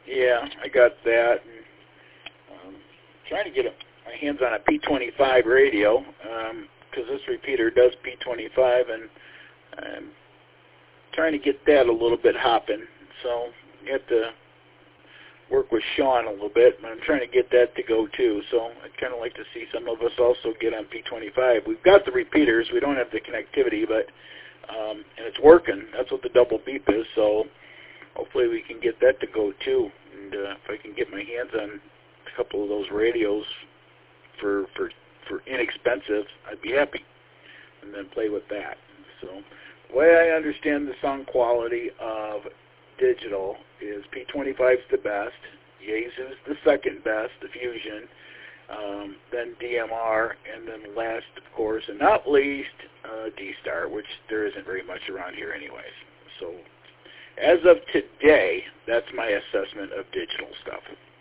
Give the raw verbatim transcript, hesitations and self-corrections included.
Yeah, I got that. And, um, trying to get a, my hands on a P twenty-five radio because um, this repeater does P twenty-five, and I'm trying to get that a little bit hopping. So you have to work with Sean a little bit, but I'm trying to get that to go too. So I'd kind of like to see some of us also get on P twenty-five. We've got the repeaters. We don't have the connectivity, but um, and it's working. That's what the double beep is. So hopefully we can get that to go too. And uh, if I can get my hands on a couple of those radios for for for inexpensive, I'd be happy. And then play with that. So the way I understand the sound quality of digital is P twenty-five is the best, Yaesu's the second best, the Fusion, um, then D M R, and then last, of course, and not least, uh, D-Star, which there isn't very much around here anyways. So as of today, that's my assessment of digital stuff.